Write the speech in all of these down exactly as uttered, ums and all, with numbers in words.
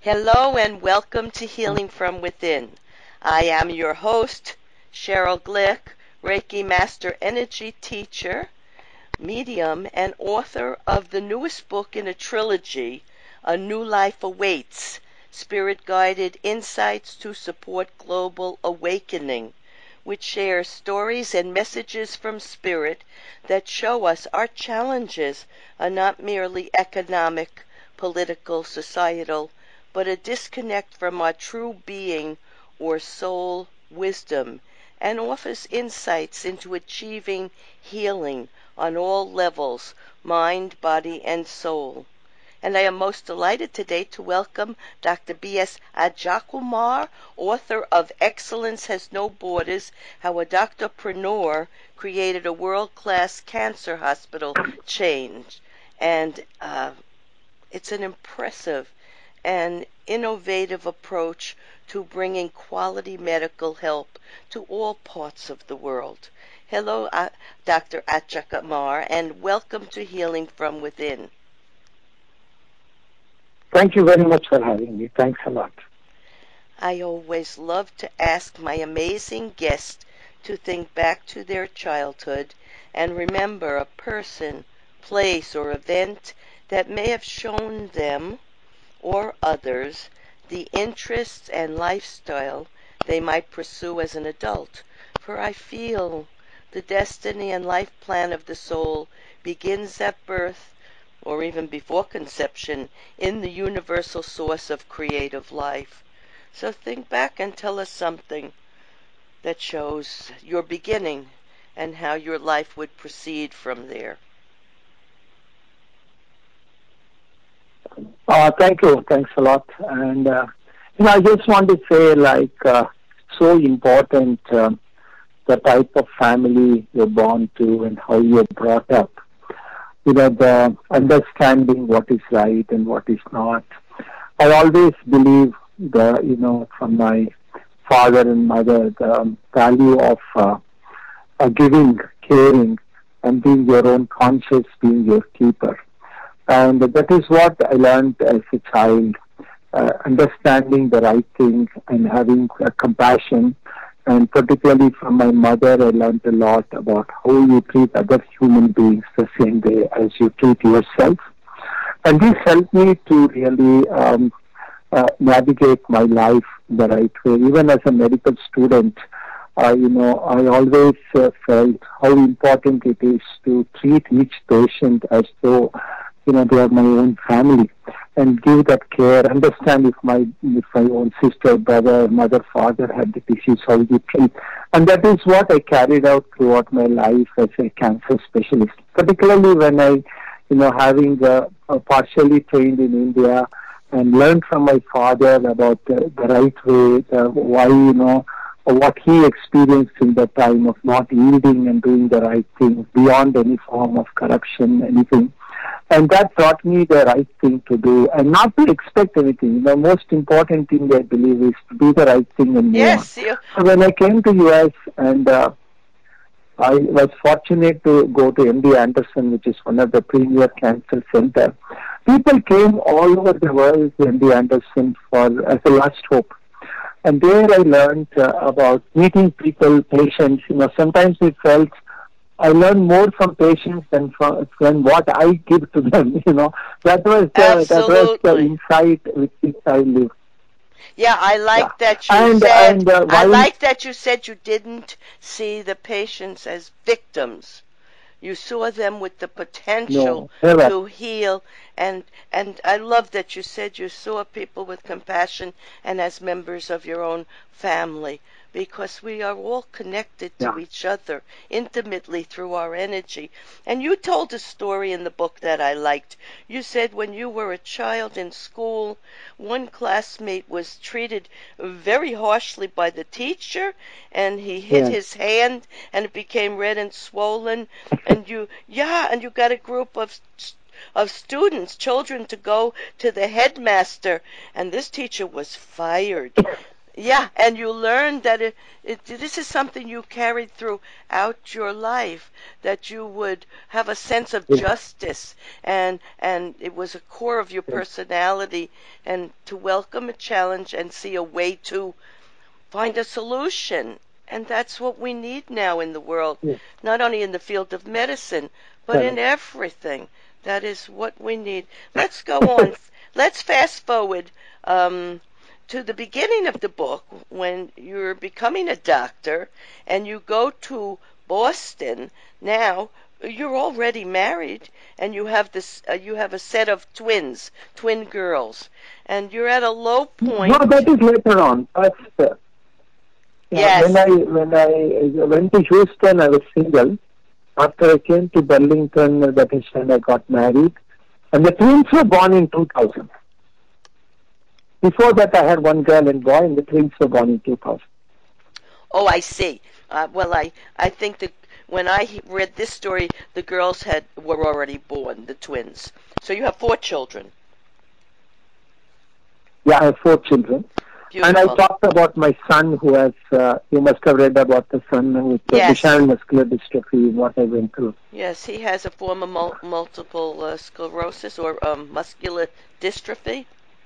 Hello and welcome to Healing from Within. I am your host, Cheryl Glick, Reiki Master Energy Teacher, medium, and author of the newest book in a trilogy, A New Life Awaits, Spirit-Guided Insights to Support Global Awakening, which shares stories and messages from Spirit that show us our challenges are not merely economic, political, societal, but a disconnect from our true being or soul wisdom, and offers insights into achieving healing on all levels, mind, body, and soul. And I am most delighted today to welcome Doctor B S Ajakumar, author of Excellence Has No Borders, How a Doctorpreneur Created a World-Class Cancer Hospital Chain. And uh, it's an impressive and innovative approach to bringing quality medical help to all parts of the world. Hello, uh, Doctor Ajakumar, and welcome to Healing from Within. Thank you very much for having me. Thanks a lot. I always love to ask my amazing guests to think back to their childhood and remember a person, place, or event that may have shown them or others the interests and lifestyle they might pursue as an adult. For I feel the destiny and life plan of the soul begins at birth, or even before conception, in the universal source of creative life. So think back and tell us something that shows your beginning and how your life would proceed from there. Uh, thank you. Thanks a lot. And, uh, you know, I just want to say, like, uh, so important uh, the type of family you're born to and how you're brought up. You know, the understanding what is right and what is not. I always believe the, you know, from my father and mother, the value of uh, uh, giving, caring, and being your own conscious, being your keeper. And that is what I learned as a child, uh, understanding the right thing and having uh, compassion. And particularly from my mother, I learned a lot about how you treat other human beings the same way as you treat yourself. And this helped me to really um, uh, navigate my life the right way. Even as a medical student, uh, you know, I always uh, felt how important it is to treat each patient as though you know, they are my own family, and give that care, understand if my if my own sister, brother, mother, father had the disease, how you treat. And that is what I carried out throughout my life as a cancer specialist, particularly when I, you know, having uh, uh, partially trained in India and learned from my father about the, the right way, uh, why, you know, what he experienced in the time of not yielding and doing the right thing beyond any form of corruption, anything. And that taught me the right thing to do and not to expect anything. The most important thing I believe is to do the right thing and move Yes, on. you... So when I came to U S and uh, I was fortunate to go to M D Anderson, which is one of the premier cancer centers. People came all over the world to M D Anderson for as a last hope. And there I learned uh, about meeting people, patients. You know, sometimes it felt I learn more from patients than from than what I give to them. You know, that was the, that was the insight with which I live. Yeah, I like yeah. that you and, said. And, uh, I like that you said you didn't see the patients as victims. You saw them with the potential no, to heal, and and I love that you said you saw people with compassion and as members of your own family, because we are all connected to yeah. each other intimately through our energy. And you told a story in the book that I liked. You said when you were a child in school, one classmate was treated very harshly by the teacher, and he hit yes. his hand and it became red and swollen, and you yeah and you got a group of of students, children, to go to the headmaster, and this teacher was fired. Yeah, and you learned that it, it, this is something you carried throughout your life, that you would have a sense of Yes. justice, and and it was a core of your Yes. personality, and to welcome a challenge and see a way to find a solution. And that's what we need now in the world, Yes. not only in the field of medicine, but in Correct. everything. That is what we need. Let's go on. Let's fast forward um, to the beginning of the book when you're becoming a doctor and you go to Boston. Now you're already married and you have this. Uh, you have a set of twins, twin girls, and you're at a low point. No, that is later on. First, uh, yeah, Yes. when I when I went to Houston, I was single. After I came to Burlington, uh, that is when I got married. And the twins were born in two thousand. Before that, I had one girl and boy, and the twins were born in two thousand. Oh, I see. Uh, well, I, I think that when I read this story, the girls had were already born, the twins. So you have four children. Yeah, I have four children. Beautiful. And I talked about my son who has, uh, you must have read about the son with uh, Yes. Duchenne muscular dystrophy, what I went through. Yes, he has a form of mul- multiple uh, sclerosis or um, muscular dystrophy.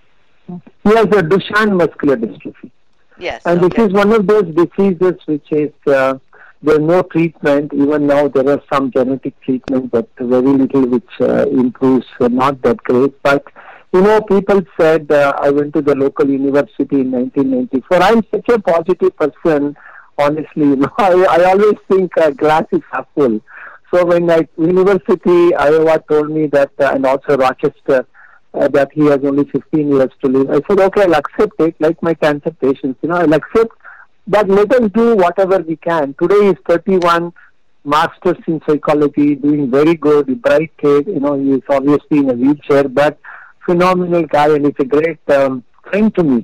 He has a Duchenne muscular dystrophy. Yes. And okay. this is one of those diseases which is, uh, there's no treatment. Even now there are some genetic treatment, but very little which uh, improves, uh, not that great. But, you know, people said, uh, I went to the local university in nineteen ninety-four. I'm such a positive person, honestly. You know, I, I always think uh, glass is half full. So when I, University, Iowa told me that, uh, and also Rochester, Uh, that he has only fifteen years to live. I said, okay, I'll accept it, like my cancer patients, you know, I'll accept, but let us do whatever we can. Today he's thirty-one, masters in psychology, doing very good, bright kid, you know, he's obviously in a wheelchair, but phenomenal guy, and he's a great um, friend to me.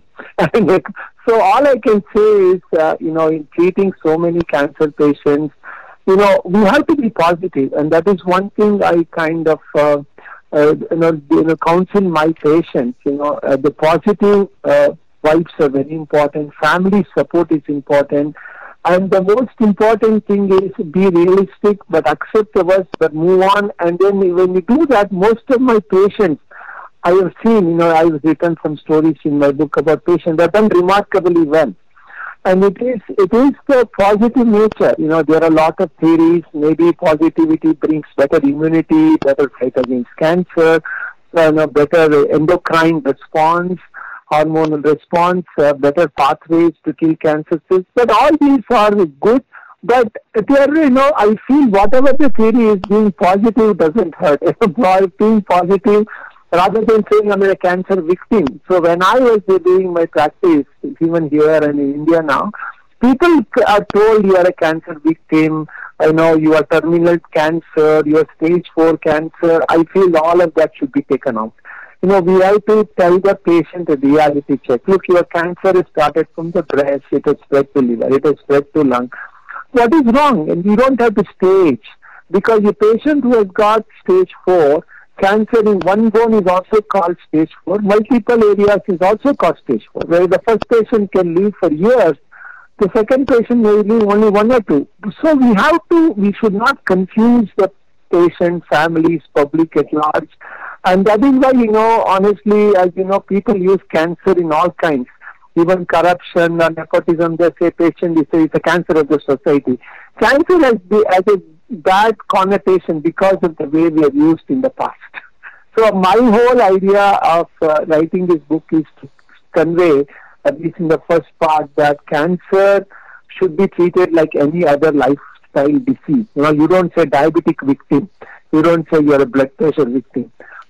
So all I can say is, uh, you know, in treating so many cancer patients, you know, we have to be positive, and that is one thing I kind of, uh, Uh, you know, you know, counsel my patients, you know, uh, the positive uh, vibes are very important. Family support is important. And the most important thing is be realistic, but accept the worst, but move on. And then when you do that, most of my patients, I have seen, you know, I've written some stories in my book about patients that have done remarkably well. And it is it is the positive nature. You know, there are a lot of theories. Maybe positivity brings better immunity, better fight against cancer, you know, better endocrine response, hormonal response, uh, better pathways to kill cancer cells. But all these are good. But there, you know, I feel whatever the theory is, being positive doesn't hurt. Being positive, rather than saying I'm a cancer victim. So when I was doing my practice, even here and in India now, people are told you are a cancer victim, I know you are terminal cancer, you are stage four cancer. I feel all of that should be taken out. You know, we have to tell the patient a reality check. Look, your cancer has started from the breast, it has spread to liver, it has spread to lung. What is wrong? And you don't have to stage, because the patient who has got stage four, cancer in one bone is also called stage four. Multiple areas is also called stage four, where the first patient can live for years. The second patient may live only one or two. So we have to, we should not confuse the patient, families, public at large. And that is why, you know, honestly, as you know, people use cancer in all kinds. Even corruption or nepotism, they say patient is a, it's a cancer of the society. Cancer has, has a bad connotation because of the way we have used in the past. So my whole idea of uh, writing this book is to convey, at least in the first part, that cancer should be treated like any other lifestyle disease. You know, you don't say diabetic victim. You don't say you're a blood pressure victim.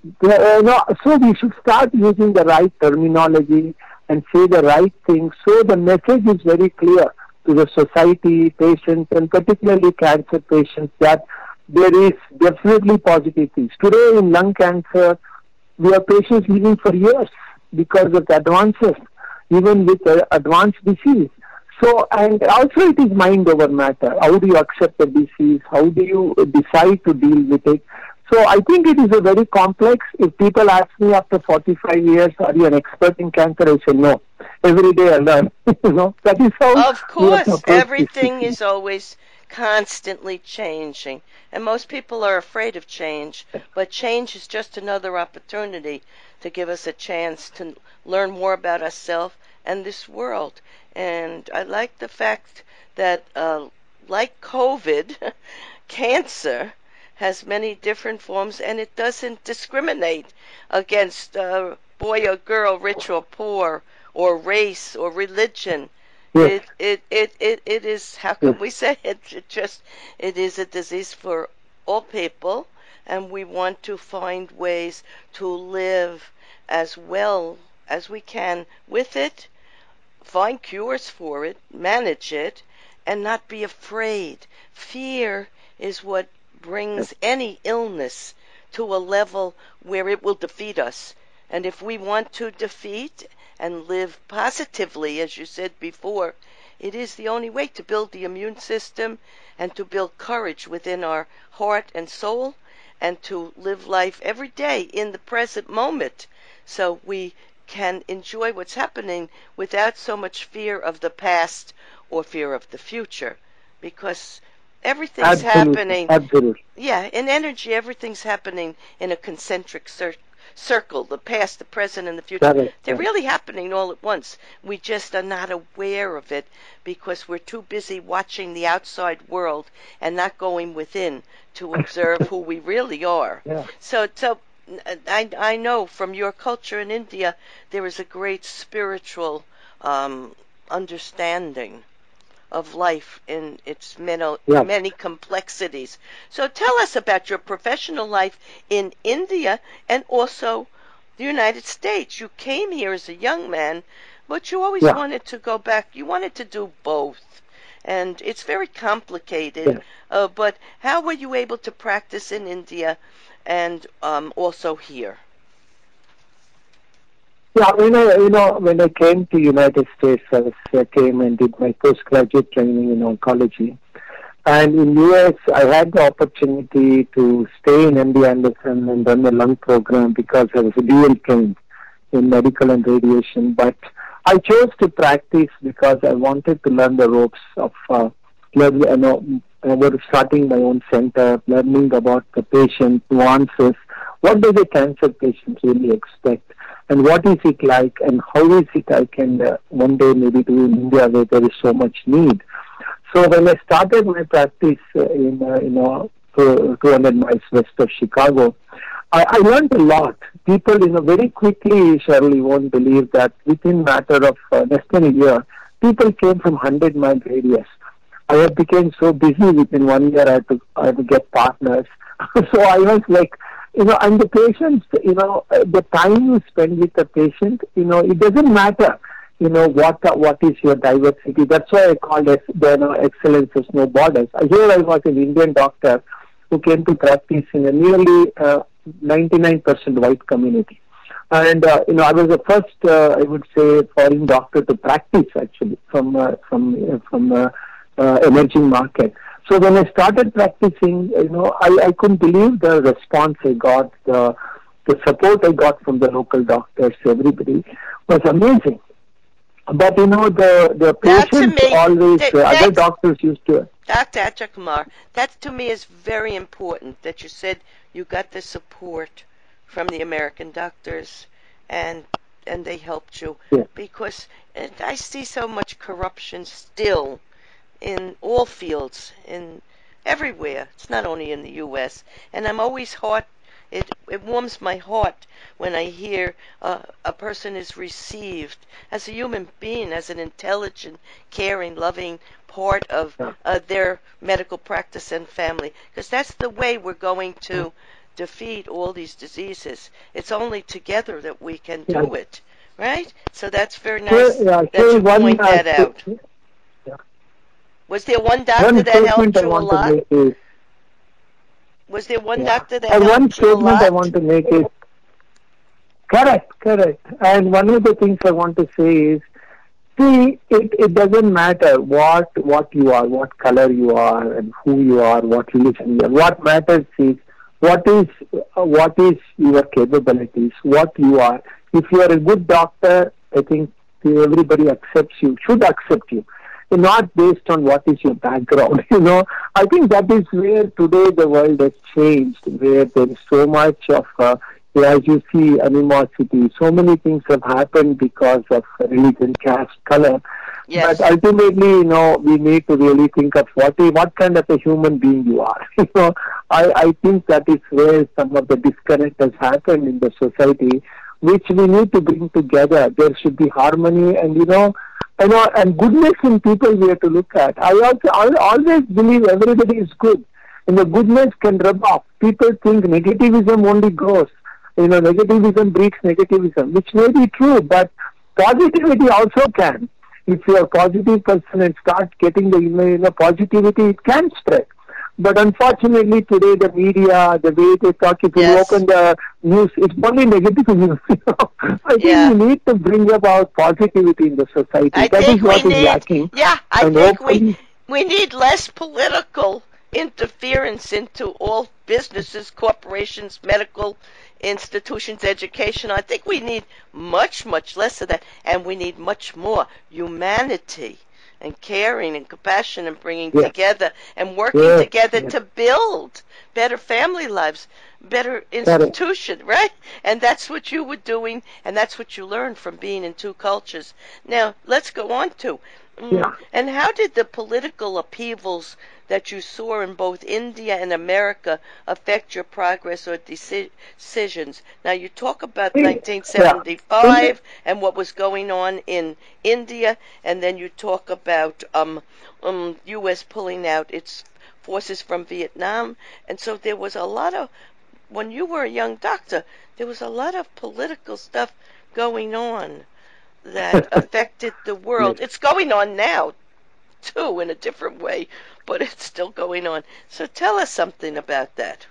Uh, no, so we should start using the right terminology and say the right things, so the message is very clear to the society, patients, and particularly cancer patients, that there is definitely positive things. Today in lung cancer, we have patients living for years because of the advances, even with uh, advanced disease. So, and also it is mind over matter. How do you accept the disease? How do you decide to deal with it? So I think it is a very complex. If people ask me after forty-five years, are you an expert in cancer? I say no. every day I learn. You know, that is how. Of course, everything is always constantly changing. And most people are afraid of change, but change is just another opportunity to give us a chance to learn more about ourselves and this world. And I like the fact that, uh, like COVID, cancer has many different forms, and it doesn't discriminate against uh, boy or girl, rich or poor, or race or religion. Yes. It, it, it, it, it is, how can Yes. we say it? It just, it is a disease for all people, and we want to find ways to live as well as we can with it, find cures for it, manage it, and not be afraid. Fear is what brings any illness to a level where it will defeat us. And if we want to defeat and live positively, as you said before, it is the only way to build the immune system and to build courage within our heart and soul and to live life every day in the present moment so we can enjoy what's happening without so much fear of the past or fear of the future, because everything's Absolutely. happening. Absolutely. Yeah, in energy, everything's happening in a concentric cir- circle, the past, the present, and the future. Correct. They're really happening all at once. We just are not aware of it because we're too busy watching the outside world and not going within to observe who we really are. Yeah. So, so I, I know from your culture in India, there is a great spiritual um, understanding of life in its many, Yeah. many complexities. So tell us about your professional life in India and also the United States. You came here as a young man, but you always Yeah. wanted to go back. You wanted to do both. And it's very complicated. Yeah. Uh, but how were you able to practice in India and um, also here? Yeah, you know, you know, when I came to United States, I was, uh, came and did my postgraduate training in oncology. And in U S, I had the opportunity to stay in M D Anderson and run the lung program because I was dual trained in medical and radiation. But I chose to practice because I wanted to learn the ropes of, uh, learn, you know, about starting my own center, learning about the patient nuances. What do the cancer patients really expect? And what is it like, and how is it I can uh, one day maybe do in India where there is so much need? So when I started my practice uh, in, uh, you know, two hundred miles west of Chicago, I, I learned a lot. People, you know, very quickly, Shirley, won't believe that within matter of uh, less than a year, people came from one hundred mile radius. I have became so busy within one year I had to, I had to get partners. So I was like, you know, and the patients, you know, uh, the time you spend with the patient, you know, it doesn't matter, you know, what uh, what is your diversity. That's why I called it, you know, excellence has no borders. Here I was an Indian doctor who came to practice in a nearly uh, ninety-nine percent white community. And, uh, you know, I was the first, uh, I would say, foreign doctor to practice, actually, from, uh, from, uh, from uh, uh, emerging market. So when I started practicing, you know, I, I couldn't believe the response I got, the the support I got from the local doctors, everybody was amazing. But you know, the the patients me, always, that, uh, other doctors used to. Doctor Achakumar, that to me is very important that you said you got the support from the American doctors and and they helped you. Yeah. Because I see so much corruption still in all fields, in everywhere. It's not only in the U S And I'm always heart. It it warms my heart when I hear uh, a person is received as a human being, as an intelligent, caring, loving part of uh, their medical practice and family. Because that's the way we're going to defeat all these diseases. It's only together that we can do Yeah. it, right? So that's very nice Here, yeah, that here you one, point uh, that out. Yeah. Was there one doctor One that helped statement I you a want to lot? make is, Was there one yeah. doctor that And one helped you a statement lot? I want to make is, correct, correct. And one of the things I want to say is, see, it, it doesn't matter what what you are, what color you are, and who you are, what religion you are. What matters is what is uh, what is your capabilities, what you are. If you are a good doctor, I think everybody accepts you, should accept you, not based on what is your background. You know, I think that is where today the world has changed, where there is so much of, uh, as you see, animosity. So many things have happened because of religion, caste, color. Yes. But ultimately, you know, we need to really think of what what kind of a human being you are. You know, I, I think that is where some of the disconnect has happened in the society, which we need to bring together. There should be harmony, and you know, you know, and goodness in people we have to look at. I also I always believe everybody is good, and the goodness can rub off. People think negativism only grows. You know, negativism breeds negativism, which may be true, but positivity also can. If you are a positive person and start getting the, you know, positivity, it can spread. But unfortunately, today the media, the way they talk, if you Yes. open the news, it's only negative news. You know? I think Yeah. we need to bring about positivity in the society. I That think is what we is need, lacking. yeah, I And think we, hopefully- we need less political interference into all businesses, corporations, medical institutions, education. I think we need much, much less of that, and we need much more humanity and caring and compassion and bringing Yes. together and working Yes, together yes. to build better family lives, better institution, right? And that's what you were doing, and that's what you learned from being in two cultures. Now, let's go on to, mm, Yeah. and how did the political upheavals that you saw in both India and America affect your progress or deci- decisions? Now, you talk about Yeah. nineteen seventy-five and what was going on in India, and then you talk about um, um, U S pulling out its forces from Vietnam, and so there was a lot of, when you were a young doctor, there was a lot of political stuff going on that affected the world. Yes. It's going on now, too, in a different way, but it's still going on. So tell us something about that,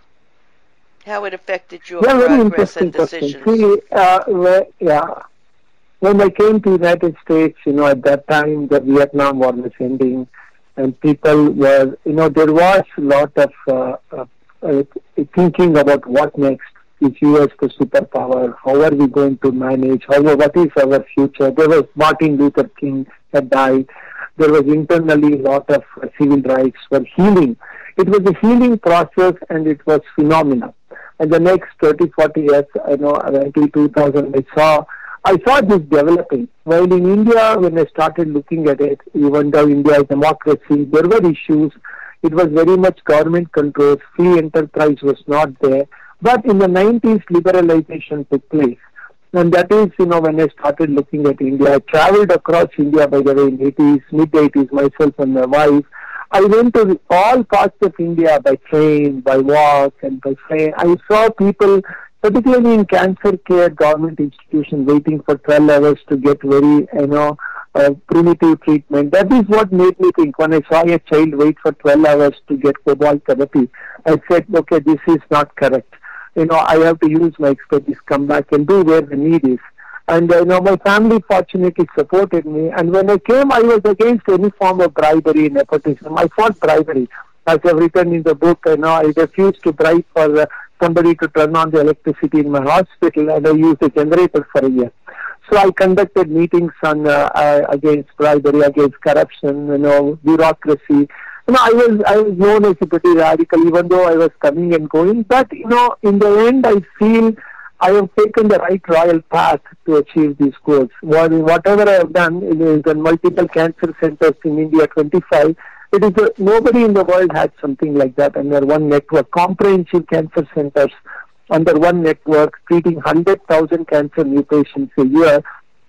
how it affected your Yeah, very progress interesting and question. decisions. See, uh, where, yeah, when I came to the United States, you know, at that time the Vietnam War was ending, and people were, you know, there was a lot of uh, uh, uh, thinking about what next. Is U S the superpower? How are we going to manage? How, what is our future? There was Martin Luther King had died. There was internally a lot of uh, civil rights were healing. It was a healing process, and it was phenomenal. And the next thirty, forty years, I know, until two thousand, I saw, I saw this developing. While in India, when I started looking at it, even though India is a democracy, there were issues. It was very much government controlled. Free enterprise was not there. But in the nineties, liberalization took place. And that is, you know, when I started looking at India. I traveled across India, by the way, in eighties, mid-eighties, myself and my wife. I went to all parts of India by train, by walk, and by train. I saw people, particularly in cancer care, government institutions, waiting for twelve hours to get very, you know, uh, primitive treatment. That is what made me think. When I saw a child wait for twelve hours to get cobalt therapy, I said, okay, this is not correct. You know, I have to use my expertise, come back and do where the need is. And, uh, you know, my family fortunately supported me. And when I came, I was against any form of bribery, nepotism. I fought bribery. As I've written in the book, you know, I refused to bribe for uh, somebody to turn on the electricity in my hospital, and I used a generator for a year. So I conducted meetings on uh, uh, against bribery, against corruption, you know, bureaucracy. You know, I was I was known as a pretty radical, even though I was coming and going. But you know, in the end, I feel I have taken the right royal path to achieve these goals. Whatever I have done in the multiple cancer centers in India, twenty-five. It is a, nobody in the world had something like that under one network. Comprehensive cancer centers under one network, treating one hundred thousand cancer new patients a year.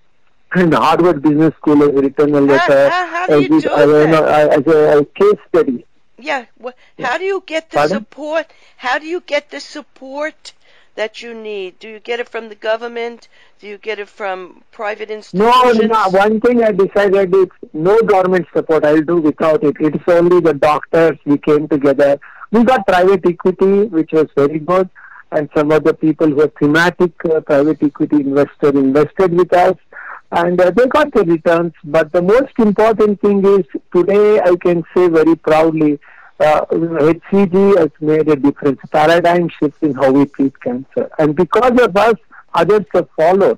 And Harvard Business School has written a letter how, how do you as, do uh, that? as a, a case study. Yeah, well, how do you get the Pardon? support? How do you get the support that you need? Do you get it from the government? Do you get it from private No, institutions? no, one thing I decided is no government support. I'll do without it. It's only the doctors. We came together. We got private equity, which was very good. And some of the people who are thematic uh, private equity investors invested with us. And uh, they got the returns. But the most important thing is today I can say very proudly, uh, H C G has made a difference, a paradigm shift in how we treat cancer. And because of us, others have followed.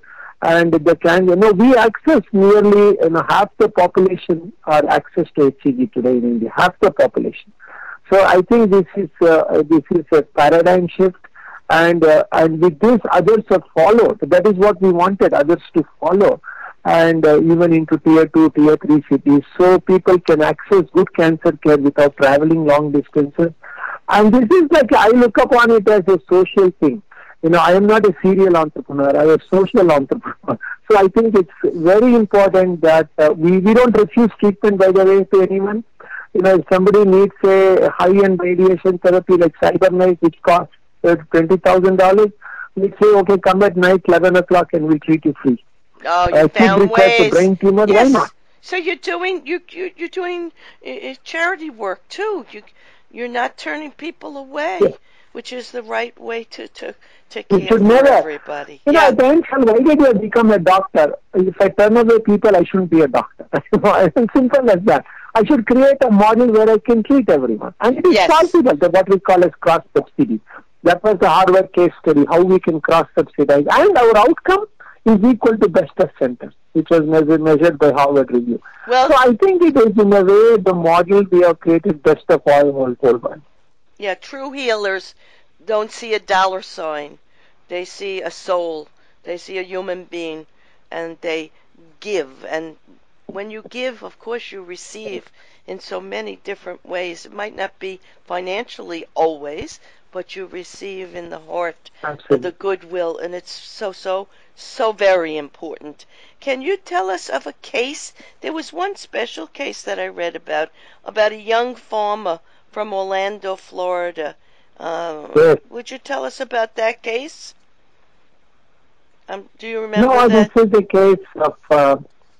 And the can, you know, we access nearly, you know, half the population are access to H C G today in India, half the population. So I think this is uh, this is a paradigm shift, and uh, and with this others have followed. That is what we wanted others to follow, and uh, even into tier two, tier three cities, so people can access good cancer care without traveling long distances. And this is like, I look upon it as a social thing. You know, I am not a serial entrepreneur. I am a social entrepreneur. So I think it's very important that uh, we, we don't refuse treatment, by the way, to anyone. You know, if somebody needs a high-end radiation therapy like CyberKnife, which costs uh, twenty thousand dollars, we say, okay, come at night, eleven o'clock, and we'll treat you free. Oh, you uh, found ways. Brain tumor, yes. Why not? So you're doing you you you're doing uh, charity work too. You you're not turning people away, yes. which is the right way to to to care for never, everybody. You yeah. know, then why did I become a doctor? If I turn away people, I shouldn't be a doctor. It's simple as that. I should create a model where I can treat everyone, and it is yes. possible. That what we call as cross subsidy. That was the Harvard case study. How we can cross subsidize, and our outcome is equal to best of centers, which was measured, measured by Harvard Review. Well, so I think it is in a way the model we have created best of all whole world. Yeah, true healers don't see a dollar sign. They see a soul. They see a human being, and they give. And when you give, of course, you receive in so many different ways. It might not be financially always, but you receive in the heart, Absolutely. the goodwill, and it's so, so, so very important. Can you tell us of a case? There was one special case that I read about, about a young farmer from Orlando, Florida. Uh, yes. Would you tell us about that case? Um, do you remember no, that? No, this is the case of, uh,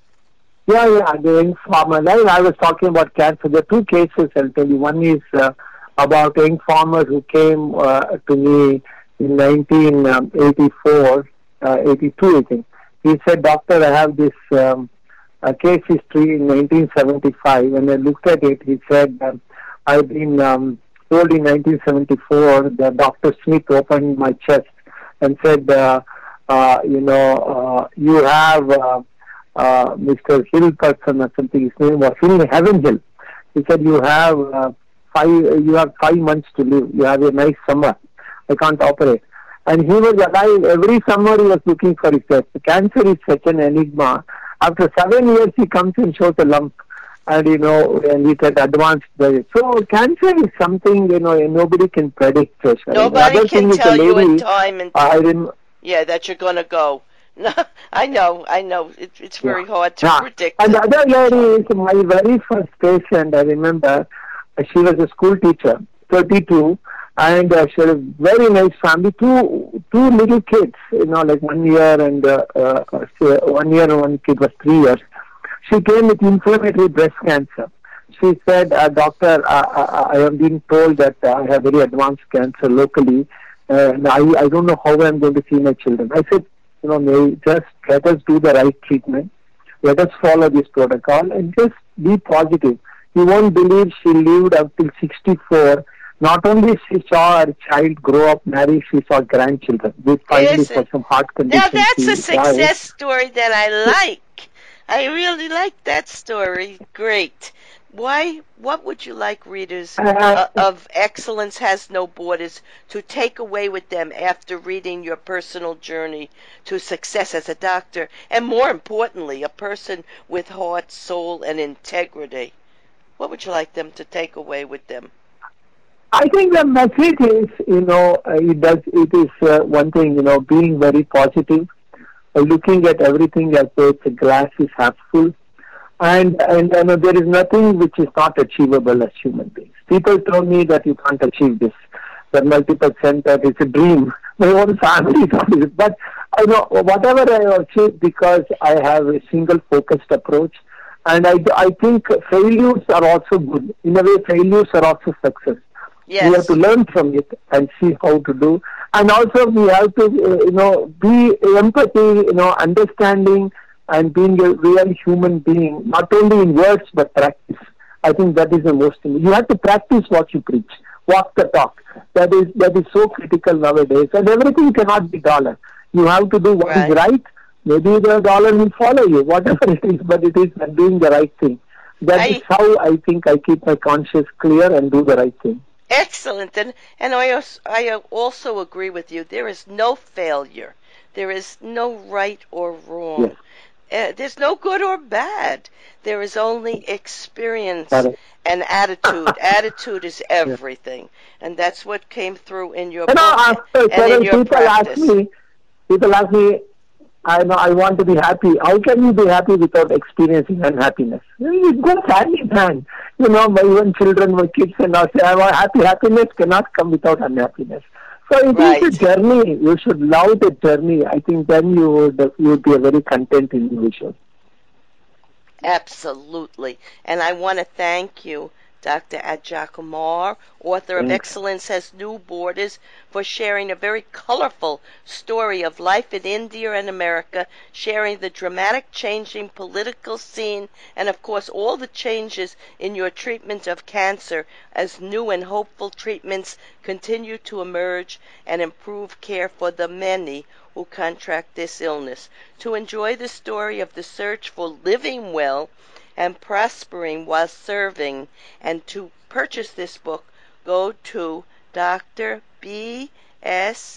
yeah, yeah, the young farmer. I was talking about cancer. There are two cases, I'll tell you. One is uh, about a young farmer who came uh, to me in nineteen eighty-four, uh, eighty-two, I think. He said, doctor, I have this um, uh, case history in nineteen seventy-five. When I looked at it, he said, um, I've been um, told in nineteen seventy-four that Doctor Smith opened my chest and said, uh, uh, you know, uh, you have uh, uh, Mister Hill person or something. His name was Hill, Heaven Hill. He said, you have uh, five, you have five months to live. You have a nice summer. I can't operate. And he was alive. Every summer he was looking for his death. Cancer is such an enigma. After seven years, he comes and shows a lump. And, you know, and he said advanced. So cancer is something, you know, nobody can predict. Nobody can tell you in time and I didn't, yeah, that you're going to go. No, I know, I know. It, it's very yeah. hard to yeah. predict. And the other lady is my very first patient. I remember she was a school teacher, thirty-two. And uh, she had a very nice family, two two little kids, you know, like one year and uh, uh, one year and one kid was three years. She came with inflammatory breast cancer. She said, uh, doctor, uh, I, I have been told that uh, I have very advanced cancer locally, uh, and I, I don't know how I'm going to see my children. I said, you know, may just let us do the right treatment. Let us follow this protocol and just be positive. You won't believe she lived up till sixty-four. Not only she saw her child grow up, marry, she saw grandchildren. With finally for some heart condition. Now that's a success died. story that I like. I really like that story. Great. Why? What would you like readers uh, of Excellence Has No Borders to take away with them after reading your personal journey to success as a doctor, and more importantly, a person with heart, soul, and integrity? What would you like them to take away with them? I think the message is, you know, uh, it does. It is uh, one thing, you know, being very positive, uh, looking at everything as though the glass is half full, and and you know, there is nothing which is not achievable as human beings. People told me that you can't achieve this. The multiple center is a dream. My own family told me, but I know whatever I achieve because I have a single focused approach, and I I think failures are also good. In a way, failures are also success. Yes. We have to learn from it and see how to do. And also we have to, uh, you know, be empathy, you know, understanding and being a real human being, not only in words but practice. I think that is the most thing. You have to practice what you preach, walk the talk. That is that is so critical nowadays. And everything cannot be dollar. You have to do what right. is right, maybe the dollar will follow you, whatever it is, but it is doing the right thing. That I, is how I think I keep my conscience clear and do the right thing. Excellent. And, and I, also, I also agree with you. There is no failure. There is no right or wrong. Yes. Uh, there's no good or bad. There is only experience Correct. and attitude. Attitude is everything. And that's what came through in your you know, book after and in your people practice. Ask me, people ask me, I know I want to be happy. How can you be happy without experiencing unhappiness? It goes hand in hand. You know, my own children, my kids, and I say, I want happy. Happiness cannot come without unhappiness. So it Right. is a journey. You should love the journey. I think then you would you would be a very content individual. Absolutely. And I want to thank you, Doctor Ajay Kumar, author of Thanks. Excellence Has New Borders, for sharing a very colorful story of life in India and America, sharing the dramatic changing political scene, and of course all the changes in your treatment of cancer as new and hopeful treatments continue to emerge and improve care for the many who contract this illness. To enjoy the story of the search for living well and prospering while serving, and to purchase this book, go to D R B S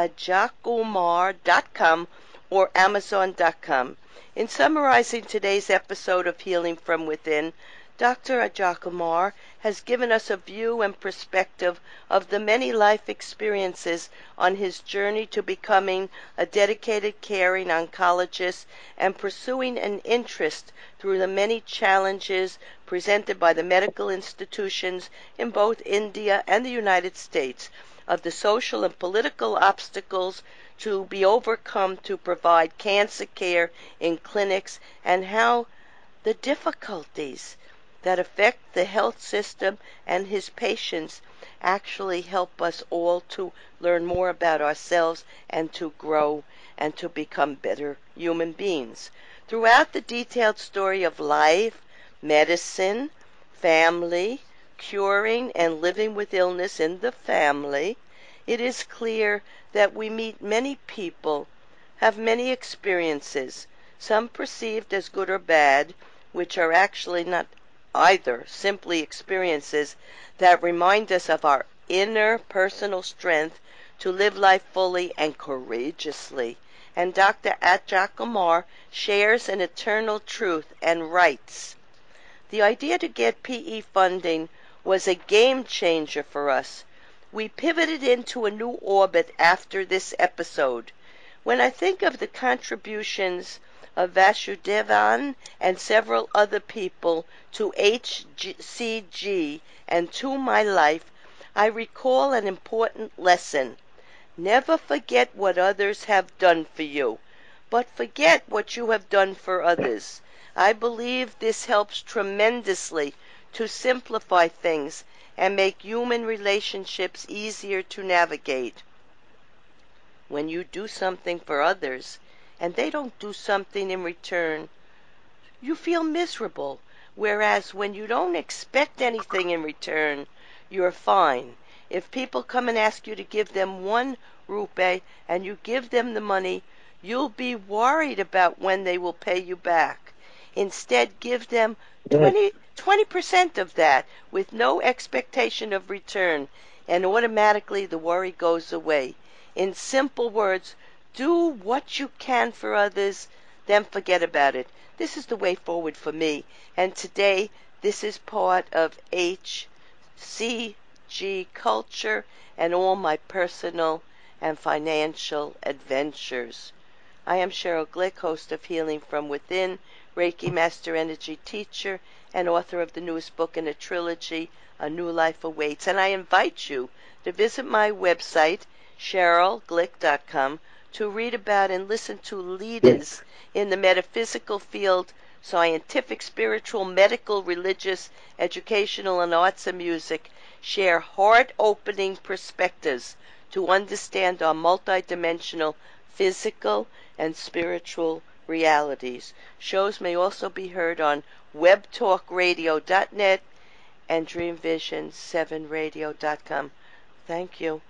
ajakumar dot com or amazon dot com. In summarizing today's episode of Healing from Within, Doctor Ajay Kumar has given us a view and perspective of the many life experiences on his journey to becoming a dedicated, caring oncologist and pursuing an interest through the many challenges presented by the medical institutions in both India and the United States, of the social and political obstacles to be overcome to provide cancer care in clinics, and how the difficulties that affect the health system and his patients actually help us all to learn more about ourselves and to grow and to become better human beings. Throughout the detailed story of life, medicine, family, curing and living with illness in the family, it is clear that we meet many people, have many experiences, some perceived as good or bad, which are actually not either, simply experiences that remind us of our inner personal strength to live life fully and courageously. And Doctor Ajay Kumar shares an eternal truth and writes, "The idea to get P E funding was a game changer for us. We pivoted into a new orbit after this episode. When I think of the contributions of Vasudevan and several other people to H C G and to my life, I recall an important lesson. Never forget what others have done for you, but forget what you have done for others. I believe this helps tremendously to simplify things and make human relationships easier to navigate. When you do something for others, and they don't do something in return, you feel miserable, whereas when you don't expect anything in return, you're fine. If people come and ask you to give them one rupee and you give them the money, you'll be worried about when they will pay you back. Instead, give them twenty, twenty percent of that with no expectation of return, and automatically the worry goes away. In simple words, do what you can for others, then forget about it. This is the way forward for me, and today this is part of H C G culture and all my personal and financial adventures. I am Cheryl Glick, host of Healing from Within, Reiki Master Energy Teacher, and author of the newest book in a trilogy, A New Life Awaits. And I invite you to visit my website, cheryl glick dot com, to read about and listen to leaders in the metaphysical field, scientific, spiritual, medical, religious, educational, and arts and music share heart-opening perspectives to understand our multidimensional physical and spiritual realities. Shows may also be heard on web talk radio dot net and dream vision seven radio dot com. Thank you.